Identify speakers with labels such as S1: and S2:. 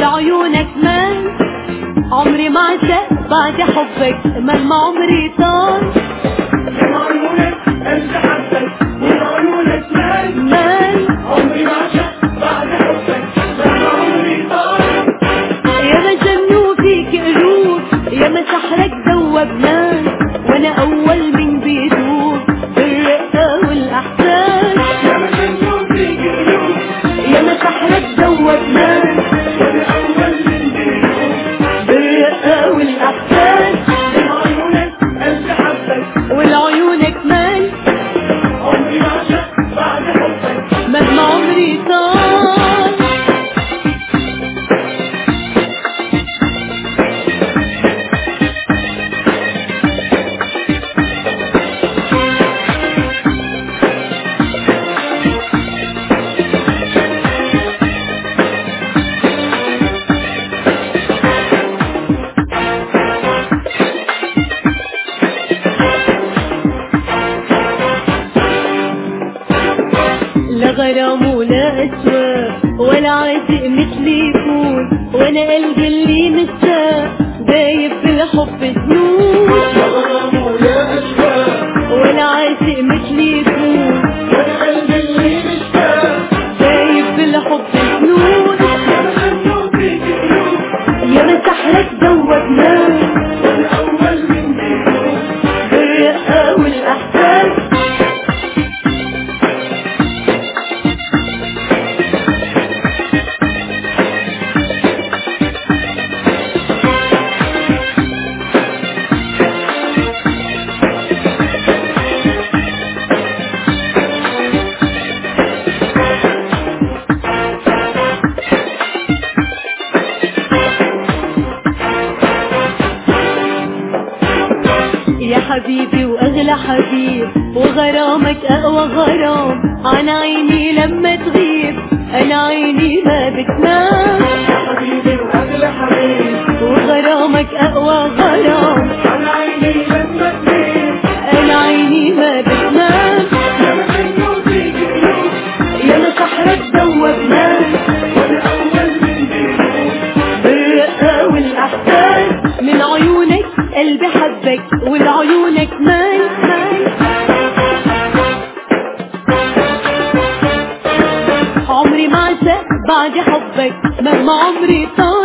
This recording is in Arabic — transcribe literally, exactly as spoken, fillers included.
S1: ولعيونك مال، عمري ما عشق بعد حبك مهما عمري طال.
S2: ولعيونك قلبي حبك، ولعيونك مال
S1: مال
S2: عمري ما عشق بعد حبك مهما عمري طال.
S1: يا ما جنوا فيك قلوب، يا ما سحرك ذوبنا، وانا اول من بيدوب بالرقة والاحسان.
S2: يا ما جنوا فيك قلوب،
S1: يا ما سحرك ذوبنا،
S2: وانا اول من بيدوب
S1: بالرقة والاحسان.
S2: ولعيونك قلبي حبك،
S1: ولعيونك مال
S2: عمري ما عشق بعد حبك
S1: مهما عمري طال. لا غرام ولا أسواق ولا عاشق مثلي يكون، وانا قلبي اللي مشتاق دايب بالحب جنون.
S2: لا غرام ولا أشواق
S1: ولا عاشق مثلي يكون،
S2: وانا قلبي اللي مشتاق
S1: دايب بالحب جنون.
S2: يا ما جنوا فيك قلوب،
S1: يا ما سحرك ذوبنا،
S2: وانا اول من بيدوب
S1: بالرقة والأحسان. يا حبيبي واغلى حبيب، وغرامك اقوى غرام، عن عيني لما تغيب انا عيني ما بتنام.
S2: يا حبيبي واغلى حبيب،
S1: وغرامك اقوى غرام،
S2: انا عيني لما تغيب
S1: انا عيني ما بتنام.
S2: يا ما جنوا فيك قلوب،
S1: يا ما سحرك ذوبنا،
S2: وانا اول من بيدوب
S1: بالرقة والاحسان. من عيونك قلبي حبك، ولعيونك مال مال عمري ما عشق بعد حبك مهما عمري طال.